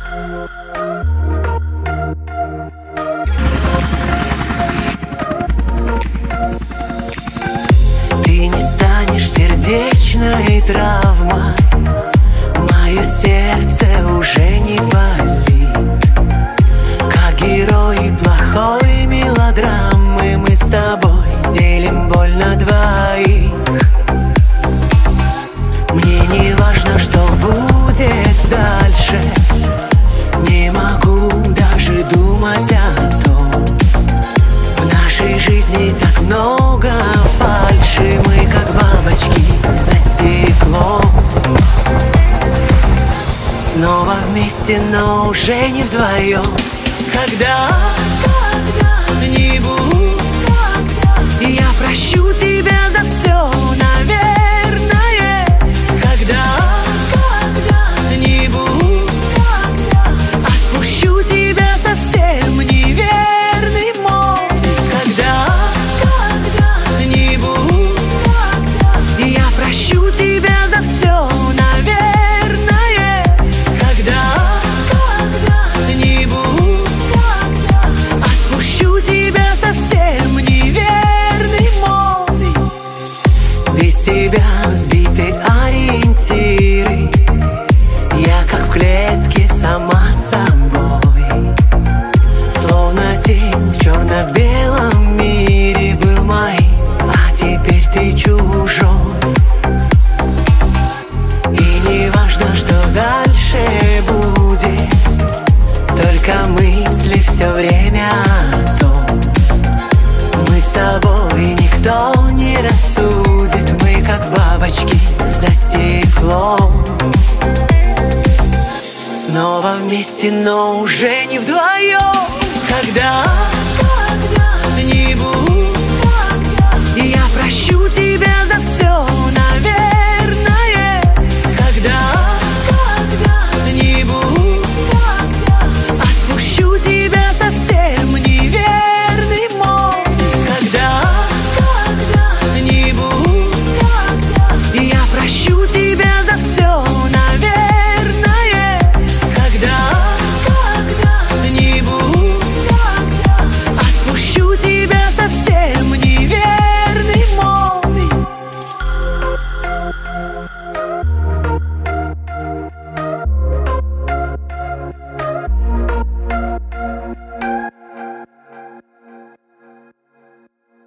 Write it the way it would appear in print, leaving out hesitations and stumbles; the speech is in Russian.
Ты не станешь сердечной травмой, мое сердце уже не болит. Как герои плохой мелодрамы, мы с тобой делим боль на двоих. Мне не важно, что будет дальше, не могу даже думать о том. В нашей жизни так много фальши, мы как бабочки за стеклом. Снова вместе, но уже не вдвоем. Когда-нибудь я прощу тебя за все, наверное. Когда-нибудь отпущу тебя совсем неверный мой. Когда-нибудь я прощу тебя за все, наверное. Когда-нибудь отпущу тебя совсем неверный мой. Без тебя сбиты ориентиры, я как в клетке сама собой. Словно тень в черно-белом мире был моим, а теперь ты чужой. И не важно, что дальше будет, только мысли все время о том. Мы с тобой, никто не рассудит, мы как бабочки за стеклом. Снова вместе, но уже не вдвоем. Когда